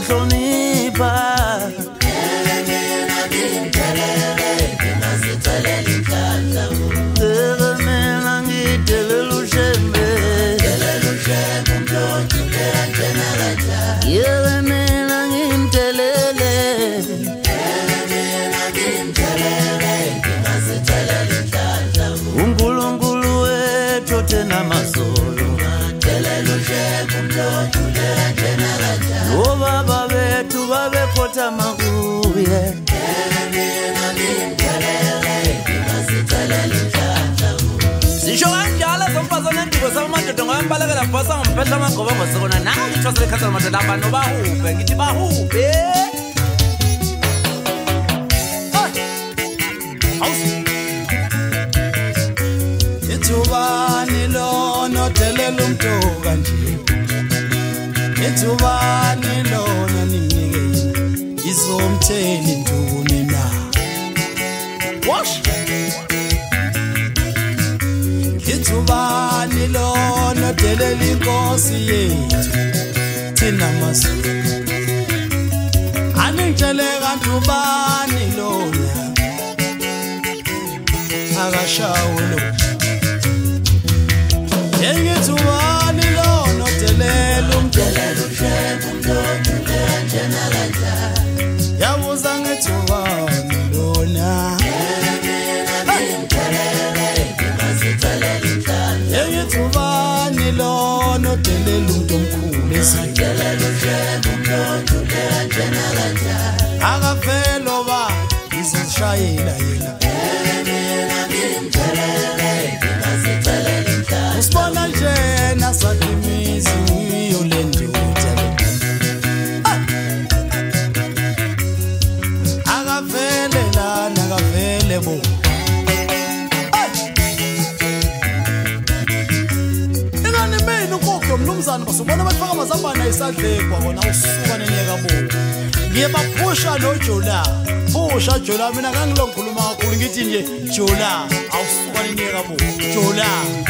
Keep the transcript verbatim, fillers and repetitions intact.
ukuhlonipha uNkulunkulu wethu thina mazolo obaba bethu babekhotha makuye sisho kanjalo zomfazana endiko samadoda ngoyambalekela bhosa ngomphehla amagoba ngosona nawe ngithwasele ikhathana madoda abantu bahube ngithi bahube Ithubani lona delela umuntu kanje Ithubani lona ninike izomthela intuni na Wash Ithubani lona delela inkosi yethu thina masiko Aningitshele kanti ubani lona akashawulo Engithubani lona delela umdelela ushebundodulela njena kanja Yabuza ngithubani lona Engithubani lona delela umuntu omkhulu esidelela ushebundodulela njena kanja Akavelo ba izishayela yena Usibona nje nasakimizi uyolenduza Akavele lana akavele bo Ingane mina ukokho mnumzana basubona bafaka amazambane esadleki kwabona usuka nenyeka bo Ngiyebaphusha noJola Phusha Jola mina ngangilonkhuluma kakhulu ngithi nje Jola awusuka nenyeka bo Jola